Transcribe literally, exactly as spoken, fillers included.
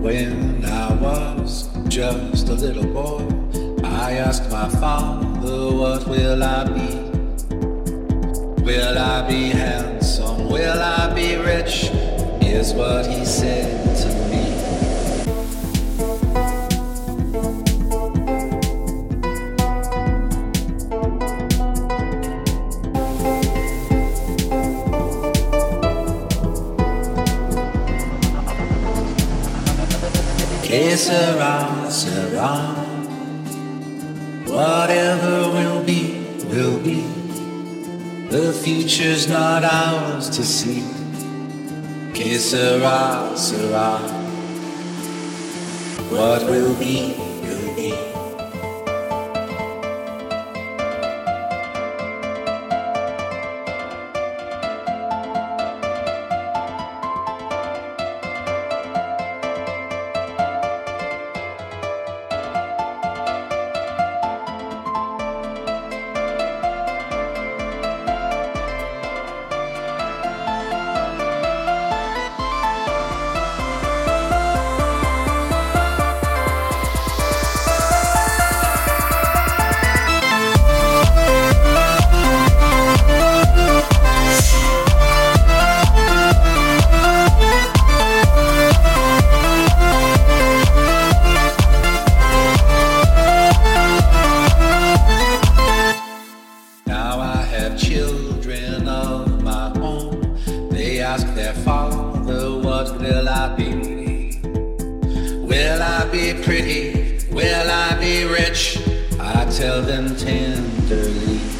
When I was just a little boy, I asked my father, what will I be? Will I be handsome? Will I be rich? Is what he said to me. Que sera, sera. Whatever will be, will be. The future's not ours to see. Que sera, sera. What will be, will be. Children of my own, they ask their father, what will I be? Will I be pretty? Will I be rich? I tell them tenderly.